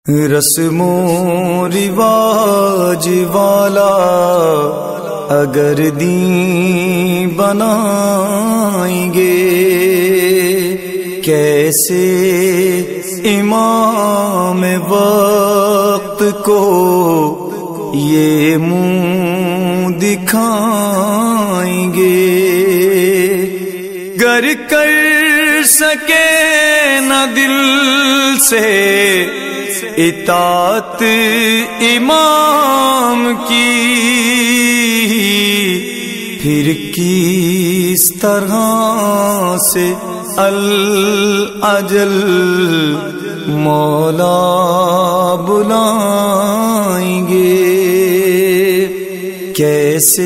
رسم و رواج والا اگر دین بنائیں گے، کیسے امام وقت کو یہ منہ دکھائیں گے؟ گر کر سکے نہ دل سے اطاعت امام کی، پھر کس طرح سے الاجل مولا بلائیں گے؟ کیسے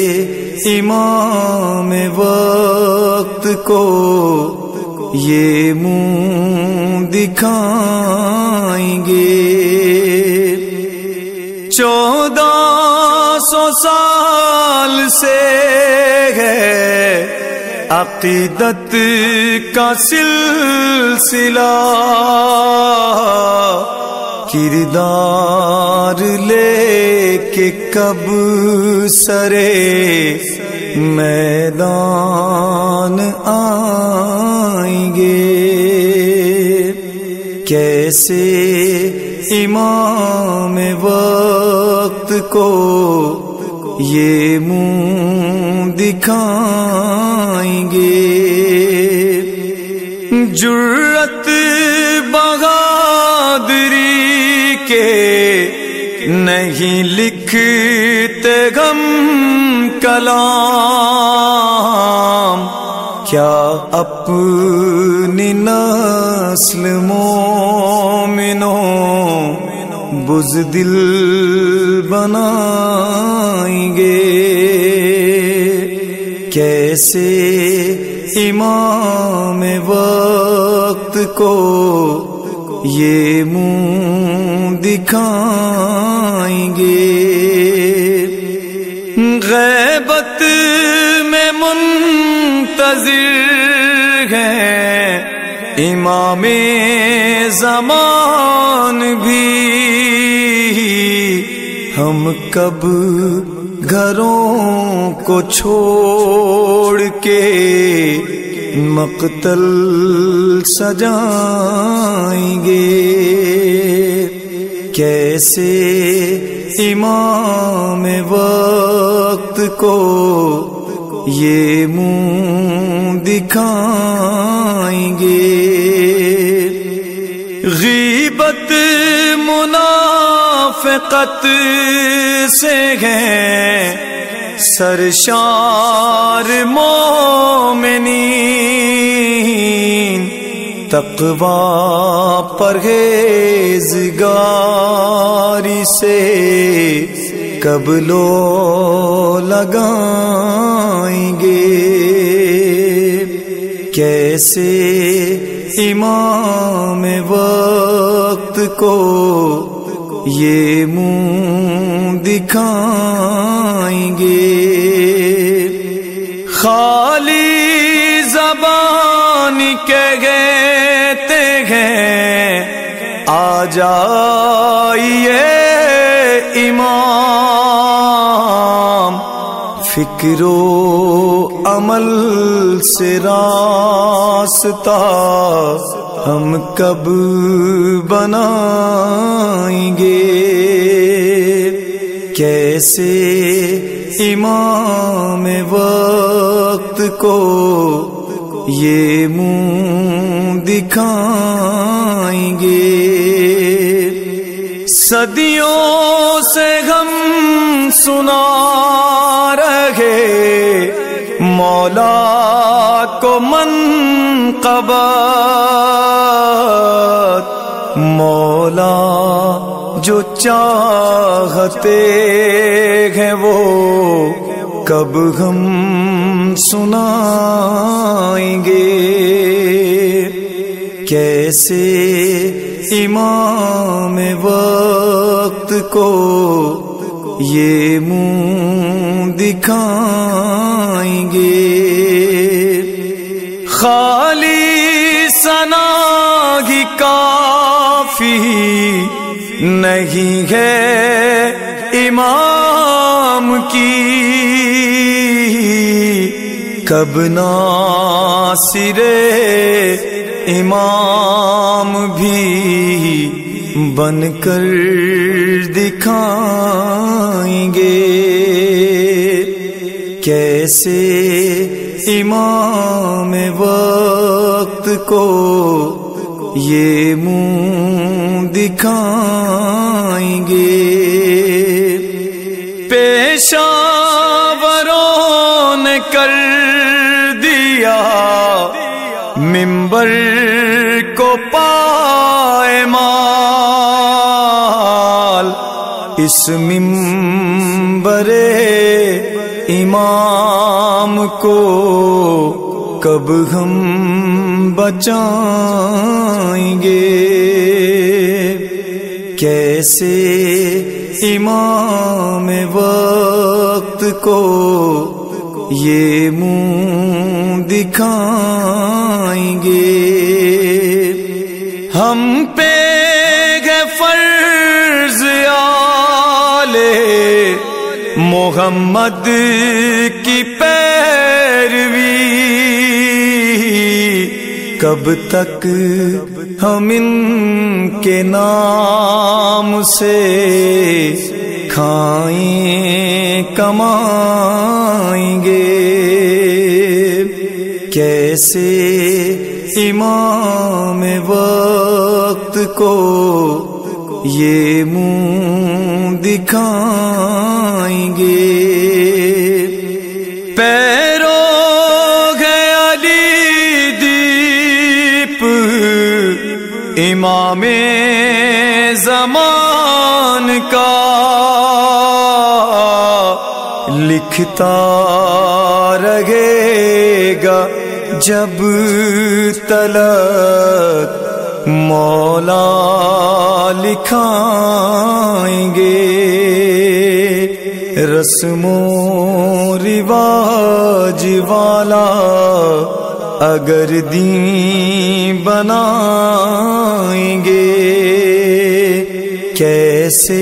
امام وقت کو یہ منہ دکھائیں گے؟ 1400 سال سے ہے عقیدت کا سلسلہ، کردار لے کے کب سرے میدان آئیں گے؟ کیسے امام وقت کو یہ منہ دکھائیں گے؟ جرأت بہادری کے نہیں لکھتے غم کلام، کیا اپنی نسل مومنوں بزدل بنائیں گے؟ کیسے امام وقت کو یہ منہ دکھائیں گے؟ غیبت میں منتظر ہیں امام زمان بھی، ہم کب گھروں کو چھوڑ کے مقتل سجائیں گے؟ کیسے امام وقت کو یہ منہ دکھائیں گے؟ غیبت منافقت سے ہیں سرشار مومنین، تقوی پرہیزگاری سے کب لو لگائیں گے؟ کیسے امام وقت کو یہ منہ دکھائیں گے؟ خالی زبان کہتے ہیں آ جائیے امام، فکر و عمل سے راستہ ہم کب بنائیں گے؟ کیسے امام وقت کو یہ منہ دکھائیں گے؟ صدیوں سے ہم سنا رہے مولا کو منقبت، مولا جو چاہتے ہیں وہ کب ہم سنائیں گے؟ کیسے امام وقت کو یہ منہ دکھائیں گے؟ خالی ثنا ہی کافی نہیں ہے امام کی، کب ناصر امام بھی بن کر دکھائیں گے، کیسے امام وقت کو یہ منہ دکھائیں گے۔ پیشاوروں نے کر دیا منبر کو پائمال، اس منبر امام کو کب ہم بچائیں گے، کیسے امام وقت کو یہ منہ دکھائیں گے۔ ہم پہ ہے فرض آل محمد کی پیروی، کب تک ہم ان کے نام سے کھائیں کمائیں گے، کیسے امام وقت کو یہ منہ دکھائیں گے۔ پیرو ہے علی دیپ امام زمان کا، لکھتا رہے گا جب تلک مولا لکھائیں گے، رسم و رواج والا اگر دین بنائیں گے، کیسے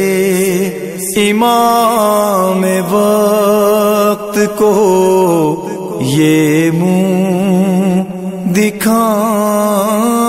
امام وقت کو یہ منہ دکھائیں